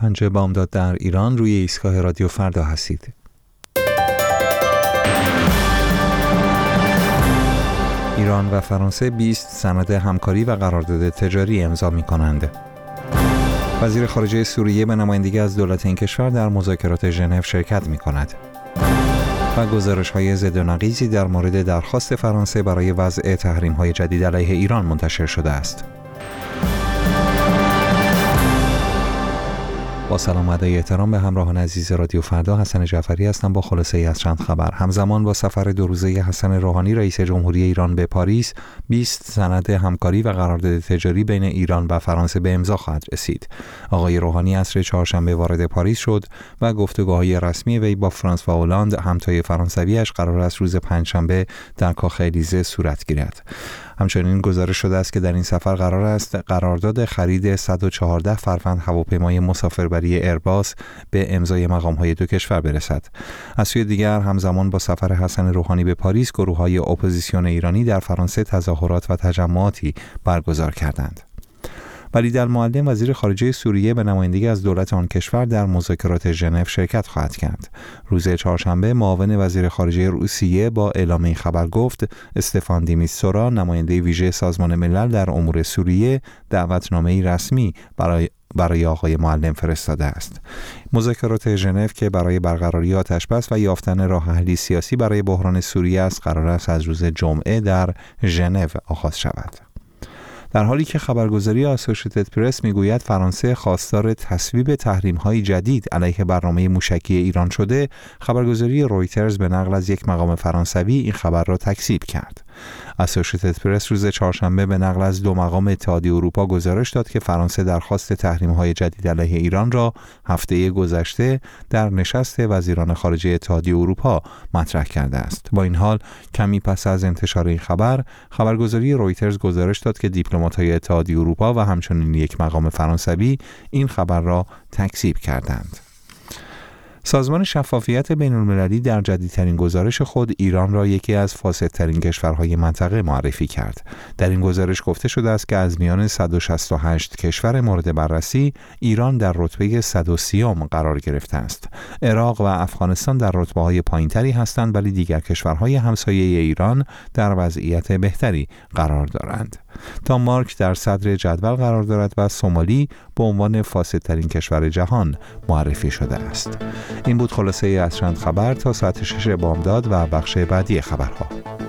5 بامداد در ایران روی ایستگاه رادیو فردا هستید. ایران و فرانسه 20 سند همکاری و قرارداد تجاری امضا می‌کنند. وزیر خارجه سوریه به نمایندگی از دولت این کشور در مذاکرات ژنو شرکت می‌کند. و گزارش‌های ضد و نقیضی در مورد درخواست فرانسه برای وضع تحریم‌های جدید علیه ایران منتشر شده است. با سلام و ادای احترام به همراهان عزیز رادیو فردا، حسن جعفری هستم با خلاصه از چند خبر. همزمان با سفر 2 روزه حسن روحانی رئیس جمهوری ایران به پاریس، 20 سند همکاری و قرارداد تجاری بین ایران و فرانسه به امضا خواهد رسید. آقای روحانی عصر چهارشنبه وارد پاریس شد و گفتگوهای رسمی وی با فرانسوا هولند همتای فرانسویش قرار است روز پنجشنبه در کاخ الیزه صورت گیرد. همچنین گزارش شده است که در این سفر قرار است قرارداد خرید 114 فروند هواپیمای مسافربری ایرباس به امضای مقام‌های دو کشور برسد. از سوی دیگر همزمان با سفر حسن روحانی به پاریس، گروه‌های اپوزیسیون ایرانی در فرانسه تظاهرات و تجمعاتی برگزار کردند. ولید المعلم وزیر خارجه سوریه به نمایندگی از دولت آن کشور در مذاکرات ژنو شرکت خواهد کرد. روز چهارشنبه معاون وزیر خارجه روسیه با اعلام این خبر گفت استفان دیمیستورا، نماینده ویژه سازمان ملل در امور سوریه، دعوتنامه‌ای رسمی برای آقای معلم فرستاده است. مذاکرات ژنو که برای برقراری آتش‌بس و یافتن راه حلی سیاسی برای بحران سوریه است، قرار است از روز جمعه در ژنو آغاز شود. در حالی که خبرگزاری آسوشیتد پرس میگوید فرانسه خواستار تصویب تحریم‌های جدید علیه برنامه موشکی ایران شده، خبرگزاری رویترز به نقل از یک مقام فرانسوی این خبر را تکذیب کرد. آسوشیتد پرس روز چهارشنبه به نقل از 2 مقام اتحادیه اروپا گزارش داد که فرانسه درخواست تحریم‌های جدید علیه ایران را هفته گذشته در نشست وزیران خارجه اتحادیه اروپا مطرح کرده است. با این حال کمی پس از انتشار این خبر، خبرگزاری رویترز گزارش داد که دیپلمات‌های اتحادیه اروپا و همچنین یک مقام فرانسوی این خبر را تکذیب کردند. سازمان شفافیت بین‌المللی در جدیدترین گزارش خود ایران را یکی از فاسدترین کشورهای منطقه معرفی کرد. در این گزارش گفته شده است که از میان 168 کشور مورد بررسی، ایران در رتبه 130ام قرار گرفته است. عراق و افغانستان در رتبه‌های پایین‌تری هستند، ولی دیگر کشورهای همسایه ایران در وضعیت بهتری قرار دارند. دانمارک در صدر جدول قرار دارد و سومالی به عنوان فاسدترین کشور جهان معرفی شده است. این بود خلاصه از چند خبر تا ساعت 6 بامداد و بخش بعدی خبرها.